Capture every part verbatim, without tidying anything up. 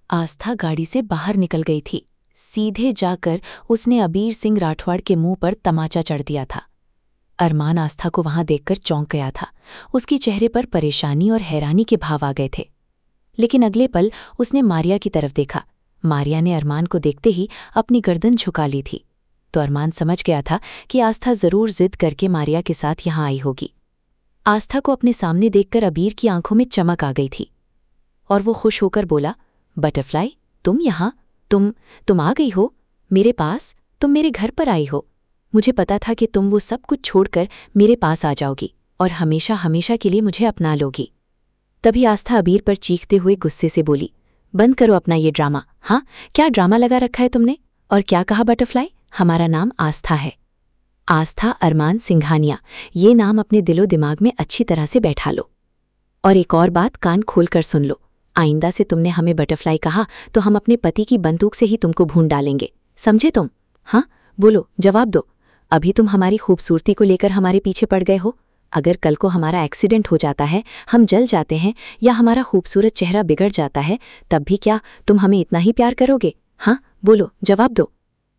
आस्था गाड़ी से बाहर निकल गई थी। सीधे जाकर उसने अबीर सिंह राठौड़ के मुंह पर तमाचा चढ़ दिया था। अरमान आस्था को वहां देखकर चौंक गया था। उसकी चेहरे पर परेशानी और हैरानी के भाव आ गए थे। लेकिन अगले पल उसने मारिया की तरफ देखा। मारिया ने अरमान को देखते ही अपनी गर्दन झुका ली थी। तो अरमान समझ गया था कि आस्था जरूर जिद करके मारिया के साथ यहां आई होगी। आस्था को अपने सामने देखकर अबीर की आंखों में चमक आ गई थी और वो खुश होकर बोला, बटरफ्लाई, तुम यहाँ? तुम तुम आ गई हो मेरे पास? तुम मेरे घर पर आई हो। मुझे पता था कि तुम वो सब कुछ छोड़कर मेरे पास आ जाओगी और हमेशा हमेशा के लिए मुझे अपना लोगी। तभी आस्था अबीर पर चीखते हुए गुस्से से बोली, बंद करो अपना ये ड्रामा। हाँ, क्या ड्रामा लगा रखा है तुमने? और क्या कहा बटरफ्लाई? हमारा नाम आस्था है। आस्था अरमान सिंघानिया, ये नाम अपने दिलो दिमाग में अच्छी तरह से बैठा लो। और एक और बात कान खोलकर सुन लो, आइंदा से तुमने हमें बटरफ्लाई कहा तो हम अपने पति की बंदूक से ही तुमको भून डालेंगे, समझे तुम? हाँ, बोलो, जवाब दो। अभी तुम हमारी खूबसूरती को लेकर हमारे पीछे पड़ गए हो। अगर कल को हमारा एक्सीडेंट हो जाता है, हम जल जाते हैं या हमारा खूबसूरत चेहरा बिगड़ जाता है, तब भी क्या तुम हमें इतना ही प्यार करोगे? हाँ, बोलो, जवाब दो।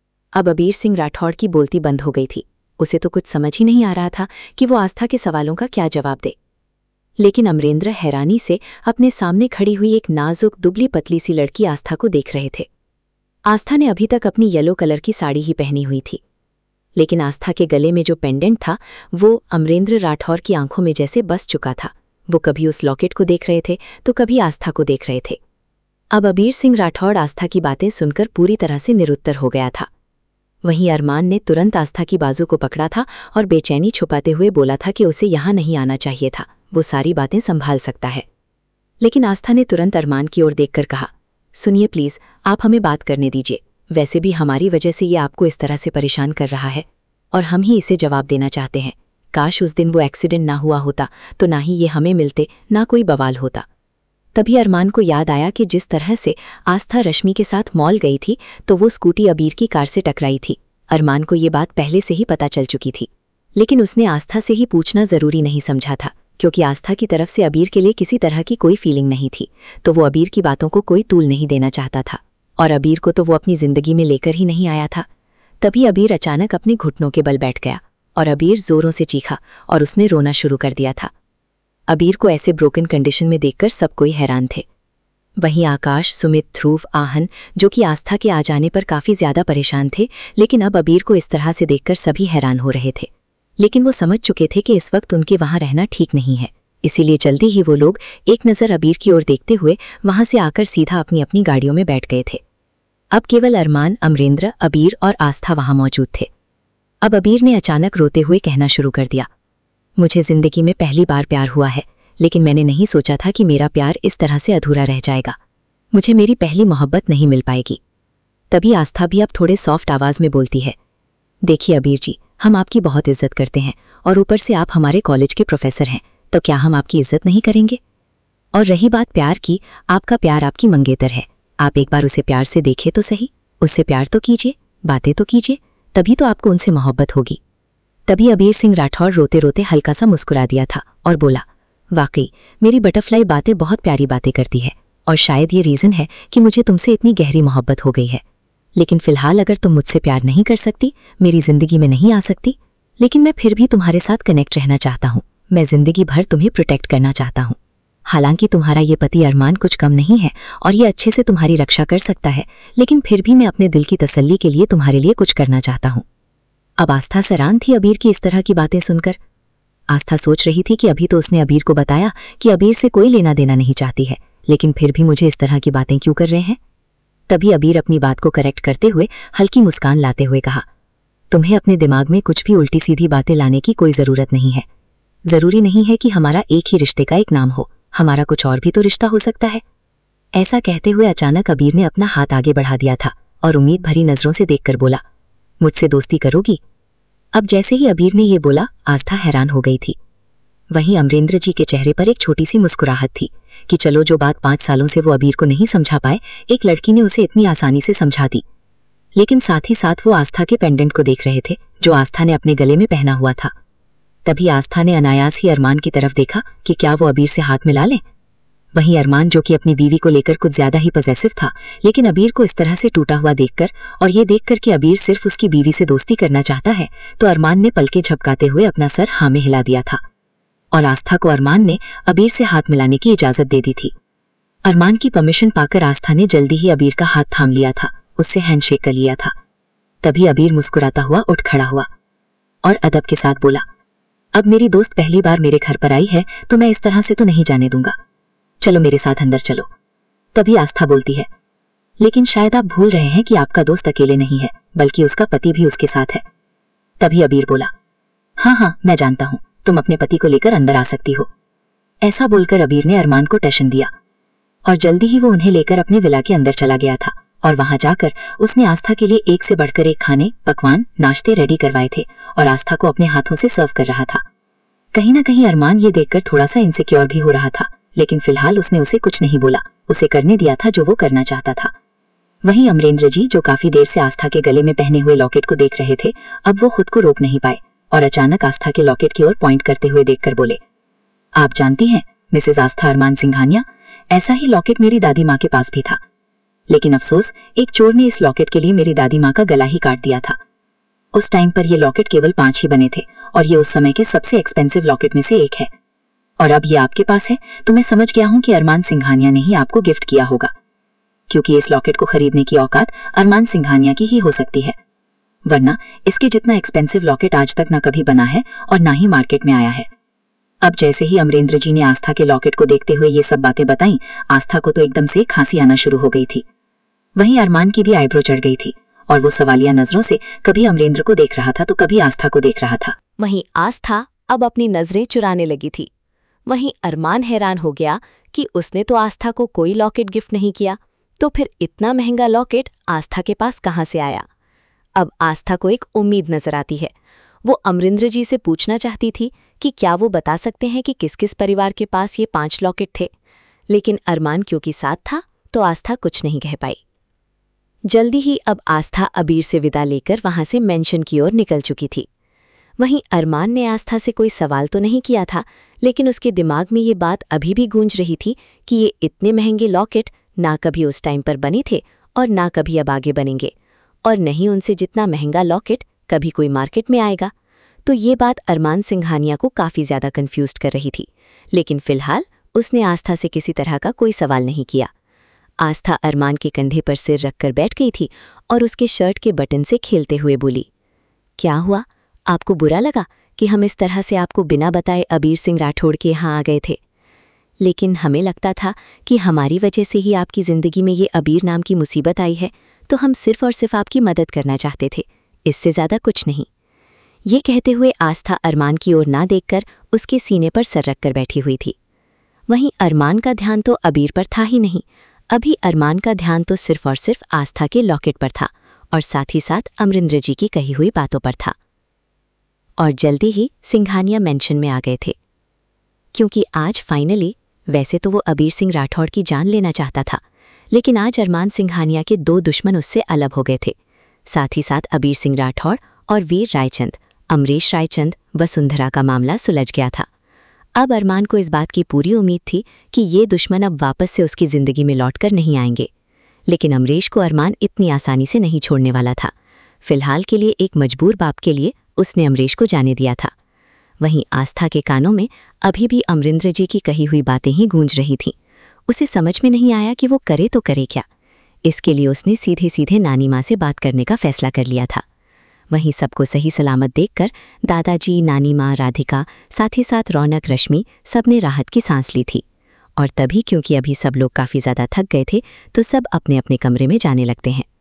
अब अबीर सिंह राठौड़ की बोलती बंद हो गई थी। उसे तो कुछ समझ ही नहीं आ रहा था कि वो आस्था के सवालों का क्या जवाब दे। लेकिन अमरेंद्र हैरानी से अपने सामने खड़ी हुई एक नाजुक दुबली पतली सी लड़की आस्था को देख रहे थे। आस्था ने अभी तक अपनी येलो कलर की साड़ी ही पहनी हुई थी, लेकिन आस्था के गले में जो पेंडेंट था वो अमरेंद्र राठौर की आंखों में जैसे बस चुका था। वो कभी उस लॉकेट को देख रहे थे तो कभी आस्था को देख रहे थे। अब अबीर सिंह राठौड़ आस्था की बातें सुनकर पूरी तरह से निरुत्तर हो गया था। वहीं अरमान ने तुरंत आस्था की बाजू को पकड़ा था और बेचैनी छुपाते हुए बोला था कि उसे यहाँ नहीं आना चाहिए था, वो सारी बातें संभाल सकता है। लेकिन आस्था ने तुरंत अरमान की ओर देखकर कहा, सुनिए प्लीज, आप हमें बात करने दीजिए। वैसे भी हमारी वजह से ये आपको इस तरह से परेशान कर रहा है और हम ही इसे जवाब देना चाहते हैं। काश उस दिन वो एक्सीडेंट ना हुआ होता तो ना ही ये हमें मिलते, ना कोई बवाल होता। तभी अरमान को याद आया कि जिस तरह से आस्था रश्मि के साथ मॉल गई थी तो वो स्कूटी अबीर की कार से टकराई थी। अरमान को ये बात पहले से ही पता चल चुकी थी, लेकिन उसने आस्था से ही पूछना जरूरी नहीं समझा था, क्योंकि आस्था की तरफ से अबीर के लिए किसी तरह की कोई फीलिंग नहीं थी। तो वो अबीर की बातों को कोई तूल नहीं देना चाहता था और अबीर को तो वो अपनी जिंदगी में लेकर ही नहीं आया था। तभी अबीर अचानक अपने घुटनों के बल बैठ गया और अबीर जोरों से चीखा और उसने रोना शुरू कर दिया था। अबीर को ऐसे ब्रोकन कंडीशन में देखकर सब कोई हैरान थे। वहीं आकाश, सुमित, ध्रुव, आहन, जो कि आस्था के आ जाने पर काफी ज्यादा परेशान थे, लेकिन अब अबीर को इस तरह से देखकर सभी हैरान हो रहे थे। लेकिन वो समझ चुके थे कि इस वक्त उनके वहां रहना ठीक नहीं है, इसीलिए जल्दी ही वो लोग एक नज़र अबीर की ओर देखते हुए वहां से आकर सीधा अपनी अपनी गाड़ियों में बैठ गए थे। अब केवल अरमान, अमरेंद्र, अबीर और आस्था वहां मौजूद थे। अब अबीर ने अचानक रोते हुए कहना शुरू कर दिया, मुझे जिंदगी में पहली बार प्यार हुआ है, लेकिन मैंने नहीं सोचा था कि मेरा प्यार इस तरह से अधूरा रह जाएगा। मुझे मेरी पहली मोहब्बत नहीं मिल पाएगी। तभी आस्था भी अब थोड़े सॉफ्ट आवाज में बोलती है, देखिए अबीर जी, हम आपकी बहुत इज्जत करते हैं और ऊपर से आप हमारे कॉलेज के प्रोफेसर हैं, तो क्या हम आपकी इज्जत नहीं करेंगे? और रही बात प्यार की, आपका प्यार आपकी मंगेतर है। आप एक बार उसे प्यार से देखे तो सही, उससे प्यार तो कीजिए, बातें तो कीजिए, तभी तो आपको उनसे मोहब्बत होगी। तभी अबीर सिंह राठौड़ रोते रोते हल्का सा मुस्कुरा दिया था और बोला, वाकई मेरी बटरफ्लाई बातें बहुत प्यारी बातें करती है और शायद ये रीज़न है कि मुझे तुमसे इतनी गहरी मोहब्बत हो गई है। लेकिन फिलहाल अगर तुम मुझसे प्यार नहीं कर सकती, मेरी जिंदगी में नहीं आ सकती, लेकिन मैं फिर भी तुम्हारे साथ कनेक्ट रहना चाहता हूँ। मैं जिंदगी भर तुम्हें प्रोटेक्ट करना चाहता हूँ। हालांकि तुम्हारा ये पति अरमान कुछ कम नहीं है और ये अच्छे से तुम्हारी रक्षा कर सकता है, लेकिन फिर भी मैं अपने दिल की तसल्ली के लिए तुम्हारे लिए कुछ करना चाहता हूँ। अब आस्था सरान थी अबीर की इस तरह की बातें सुनकर। आस्था सोच रही थी कि अभी तो उसने अबीर को बताया कि अबीर से कोई लेना देना नहीं चाहती है, लेकिन फिर भी मुझे इस तरह की बातें क्यों कर रहे हैं। तभी अबीर अपनी बात को करेक्ट करते हुए हल्की मुस्कान लाते हुए कहा, तुम्हें अपने दिमाग में कुछ भी उल्टी सीधी बातें लाने की कोई जरूरत नहीं है। जरूरी नहीं है कि हमारा एक ही रिश्ते का एक नाम हो, हमारा कुछ और भी तो रिश्ता हो सकता है। ऐसा कहते हुए अचानक अबीर ने अपना हाथ आगे बढ़ा दिया था और उम्मीद भरी नजरों से देखकर बोला, मुझसे दोस्ती करोगी? अब जैसे ही अबीर ने ये बोला, आस्था हैरान हो गई थी। वहीं अमरेंद्र जी के चेहरे पर एक छोटी सी मुस्कुराहट थी कि चलो जो बात पांच सालों से वो अबीर को नहीं समझा पाए, एक लड़की ने उसे इतनी आसानी से समझा दी। लेकिन साथ ही साथ वो आस्था के पेंडेंट को देख रहे थे जो आस्था ने अपने गले में पहना हुआ था। तभी आस्था ने अनायास ही अरमान की तरफ देखा कि क्या वो अबीर से हाथ मिला लें। वहीं अरमान, जो कि अपनी बीवी को लेकर कुछ ज्यादा ही पॉसेसिव था, लेकिन अबीर को इस तरह से टूटा हुआ देखकर और ये देखकर कि अबीर सिर्फ उसकी बीवी से दोस्ती करना चाहता है, तो अरमान ने पलके झपकाते हुए अपना सर हाँ में हिला दिया था और आस्था को अरमान ने अबीर से हाथ मिलाने की इजाजत दे दी थी। अरमान की परमिशन पाकर आस्था ने जल्दी ही अबीर का हाथ थाम लिया था, उससे हैंडशेक कर लिया था। तभी अबीर मुस्कुराता हुआ उठ खड़ा हुआ और अदब के साथ बोला, अब मेरी दोस्त पहली बार मेरे घर पर आई है तो मैं इस तरह से तो नहीं जाने दूंगा, चलो मेरे साथ अंदर चलो। तभी आस्था बोलती है, लेकिन शायद आप भूल रहे हैं कि आपका दोस्त अकेले नहीं है, बल्कि उसका पति भी उसके साथ है। तभी अबीर बोला, हाँ हाँ मैं जानता हूं, तुम अपने पति को लेकर अंदर आ सकती हो। ऐसा बोलकर अबीर ने अरमान को टशन दिया और जल्दी ही वो उन्हें लेकर अपने विला के अंदर चला गया था और वहां जाकर उसने आस्था के लिए एक से बढ़कर एक खाने, पकवान, नाश्ते रेडी करवाए थे और आस्था को अपने हाथों से सर्व कर रहा था। कहीं ना कहीं अरमान ये देखकर थोड़ा सा इनसिक्योर भी हो रहा था, लेकिन फिलहाल उसने उसे कुछ नहीं बोला, उसे करने दिया था जो वो करना चाहता था। वहीं अमरेंद्र जी, जो काफी देर से आस्था के गले में पहने हुए लॉकेट को देख रहे थे, अब वो खुद को रोक नहीं पाए और अचानक आस्था के लॉकेट की ओर पॉइंट करते हुए देखकर बोले, आप जानती हैं मिसेज आस्था अरमान सिंघानिया, ऐसा ही लॉकेट मेरी दादी माँ के पास भी था, लेकिन अफसोस एक चोर ने इस लॉकेट के लिए मेरी दादी माँ का गला ही काट दिया था। उस टाइम पर ये लॉकेट केवल पांच ही बने थे और ये उस समय के सबसे एक्सपेंसिव लॉकेट में से एक है, और अब ये आपके पास है तो मैं समझ गया हूं कि अरमान सिंघानिया ने ही आपको गिफ्ट किया होगा, क्योंकि इस लॉकेट को खरीदने की औकात अरमान सिंघानिया की ही हो सकती है, वरना इसके जितना एक्सपेंसिव लॉकेट आज तक ना कभी बना है और ना ही मार्केट में आया है। अब जैसे ही अमरेंद्र जी ने आस्था के लॉकेट को देखते हुए ये सब बातें बताईं, आस्था को तो एकदम से खांसी आना शुरू हो गई थी। वहीं अरमान की भी आईब्रो चढ़ गई थी और वो सवालिया नजरों से कभी अमरेंद्र को देख रहा था तो कभी आस्था को देख रहा था। वहीं आस्था अब अपनी नजरें चुराने लगी थी। वहीं अरमान हैरान हो गया कि उसने तो आस्था को कोई लॉकेट गिफ्ट नहीं किया, तो फिर इतना महंगा लॉकेट आस्था के पास कहाँ से आया। अब आस्था को एक उम्मीद नजर आती है। वो अमरिंद्र जी से पूछना चाहती थी कि क्या वो बता सकते हैं कि किस किस परिवार के पास ये पांच लॉकेट थे, लेकिन अरमान क्योंकि साथ था तो आस्था कुछ नहीं कह पाई। जल्दी ही अब आस्था अबीर से विदा लेकर वहां से मेंशन की ओर निकल चुकी थी। वहीं अरमान ने आस्था से कोई सवाल तो नहीं किया था, लेकिन उसके दिमाग में ये बात अभी भी गूंज रही थी कि ये इतने महंगे लॉकेट ना कभी उस टाइम पर बने थे और ना कभी अब आगे बनेंगे, और नहीं उनसे जितना महंगा लॉकेट कभी कोई मार्केट में आएगा। तो ये बात अरमान सिंघानिया को काफ़ी ज़्यादा कन्फ्यूज़ कर रही थी, लेकिन फिलहाल उसने आस्था से किसी तरह का कोई सवाल नहीं किया। आस्था अरमान के कंधे पर सिर रखकर बैठ गई थी और उसके शर्ट के बटन से खेलते हुए बोली, क्या हुआ, आपको बुरा लगा कि हम इस तरह से आपको बिना बताए अबीर सिंह राठौड़ के यहाँ आ गए थे? लेकिन हमें लगता था कि हमारी वजह से ही आपकी ज़िंदगी में ये अबीर नाम की मुसीबत आई है, तो हम सिर्फ और सिर्फ आपकी मदद करना चाहते थे, इससे ज़्यादा कुछ नहीं। ये कहते हुए आस्था अरमान की ओर ना देखकर उसके सीने पर सर रखकर बैठी हुई थी। वहीं अरमान का ध्यान तो अबीर पर था ही नहीं, अभी अरमान का ध्यान तो सिर्फ और सिर्फ आस्था के लॉकेट पर था और साथ ही साथ अमरिंद्र जी की कही हुई बातों पर था। और जल्दी ही सिंघानिया मेंशन में आ गए थे, क्योंकि आज फाइनली, वैसे तो वो अबीर सिंह राठौड़ की जान लेना चाहता था, लेकिन आज अरमान सिंघानिया के दो दुश्मन उससे अलग हो गए थे। साथ ही साथ अबीर सिंह राठौड़ और वीर रायचंद, अमरीश रायचंद, वसुंधरा का मामला सुलझ गया था। अब अरमान को इस बात की पूरी उम्मीद थी कि ये दुश्मन अब वापस से उसकी ज़िंदगी में लौटकर नहीं आएंगे, लेकिन अमरीश को अरमान इतनी आसानी से नहीं छोड़ने वाला था। फिलहाल के लिए एक मजबूर बाप के लिए उसने अमरीश को जाने दिया था। वहीं आस्था के कानों में अभी भी अमरिंद्र जी की कही हुई बातें ही गूंज रही थीं। उसे समझ में नहीं आया कि वो करे तो करे क्या। इसके लिए उसने सीधे सीधे नानी माँ से बात करने का फैसला कर लिया था। वहीं सबको सही सलामत देखकर दादाजी, नानी माँ, राधिका, साथ ही साथ रौनक, रश्मि सबने राहत की सांस ली थी। और तभी क्योंकि अभी सब लोग काफ़ी ज़्यादा थक गए थे तो सब अपने अपने कमरे में जाने लगते हैं,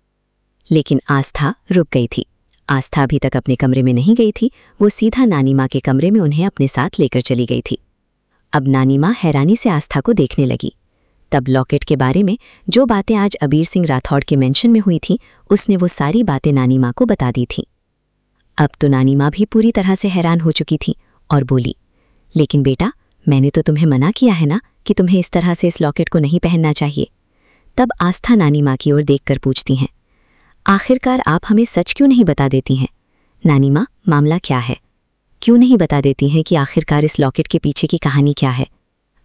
लेकिन आस्था रुक गई थी। आस्था अभी तक अपने कमरे में नहीं गई थी, वो सीधा नानी माँ के कमरे में उन्हें अपने साथ लेकर चली गई थी। अब नानी माँ हैरानी से आस्था को देखने लगी। तब लॉकेट के बारे में जो बातें आज अबीर सिंह राठौड़ के मेंशन में हुई थीं, उसने वो सारी बातें नानी माँ को बता दी थीं। अब तो नानी माँ भी पूरी तरह से हैरान हो चुकी थी और बोली, लेकिन बेटा, मैंने तो तुम्हें मना किया है ना कि तुम्हें इस तरह से इस लॉकेट को नहीं पहनना चाहिए। तब आस्था नानी माँ की ओर देखकर पूछती हैं, आखिरकार आप हमें सच क्यों नहीं बता देती हैं? नानी माँ, मामला क्या है? क्यों नहीं बता देती हैं कि आखिरकार इस लॉकेट के पीछे की कहानी क्या है?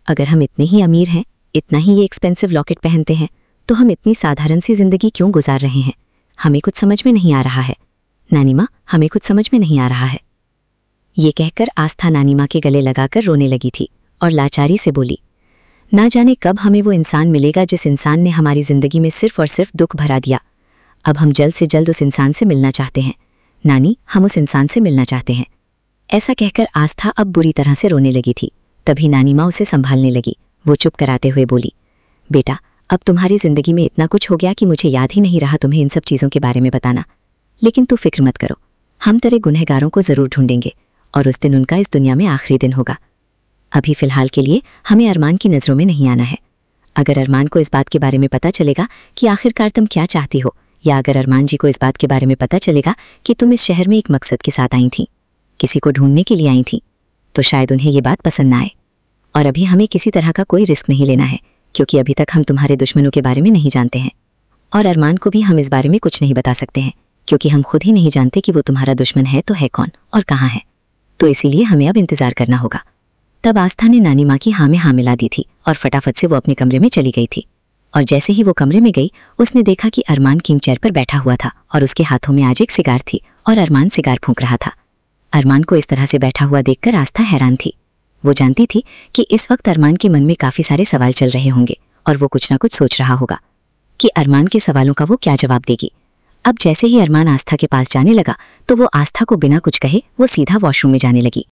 अगर हम इतने ही अमीर हैं, इतना ही ये एक्सपेंसिव लॉकेट पहनते हैं, तो हम इतनी साधारण सी जिंदगी क्यों गुजार रहे हैं? हमें कुछ समझ में नहीं आ रहा है। नानी माँ, हमें कुछ समझ में नहीं आ रहा है। ये कहकर आस्था नानी माँ के गले लगाकर रोने लगी थी और लाचारी से बोली, ना जाने कब हमें वो इंसान मिलेगा जिस इंसान ने हमारी जिंदगी में सिर्फ और सिर्फ दुख भरा दिया। अब हम जल्द से जल्द उस इंसान से मिलना चाहते हैं। नानी, हम उस इंसान से मिलना चाहते हैं। ऐसा कहकर आस्था अब बुरी तरह से रोने लगी थी। तभी नानी माँ उसे संभालने लगी। वो चुप कराते हुए बोली, बेटा, अब तुम्हारी जिंदगी में इतना कुछ हो गया कि मुझे याद ही नहीं रहा तुम्हें इन सब चीज़ों के बारे में बताना। लेकिन तू फिक्र मत करो, हम तेरे गुनहगारों को ज़रूर ढूंढेंगे और उस दिन उनका इस दुनिया में आखिरी दिन होगा। अभी फ़िलहाल के लिए हमें अरमान की नज़रों में नहीं आना है। अगर अरमान को इस बात के बारे में पता चलेगा कि आखिरकार तुम क्या चाहती हो, या अगर अरमान जी को इस बात के बारे में पता चलेगा कि तुम इस शहर में एक मकसद के साथ आई थी, किसी को ढूंढने के लिए आई थी, तो शायद उन्हें ये बात पसंद ना आए। और अभी हमें किसी तरह का कोई रिस्क नहीं लेना है, क्योंकि अभी तक हम तुम्हारे दुश्मनों के बारे में नहीं जानते हैं। और अरमान को भी हम इस बारे में कुछ नहीं बता सकते हैं, क्योंकि हम खुद ही नहीं जानते कि वो तुम्हारा दुश्मन है तो है कौन और कहाँ है। तो इसीलिए हमें अब इंतज़ार करना होगा। तब आस्था ने नानी माँ की हाँ में हाँ मिला दी थी और फटाफट से वो अपने कमरे में चली गई थी। और जैसे ही वो कमरे में गई, उसने देखा कि अरमान किंग चेयर पर बैठा हुआ था और उसके हाथों में आज एक सिगार थी और अरमान सिगार फूंक रहा था। अरमान को इस तरह से बैठा हुआ देखकर आस्था हैरान थी। वो जानती थी कि इस वक्त अरमान के मन में काफ़ी सारे सवाल चल रहे होंगे और वो कुछ ना कुछ सोच रहा होगा कि अरमान के सवालों का वो क्या जवाब देगी। अब जैसे ही अरमान आस्था के पास जाने लगा, तो वो आस्था को बिना कुछ कहे वो सीधा वॉशरूम में जाने लगी।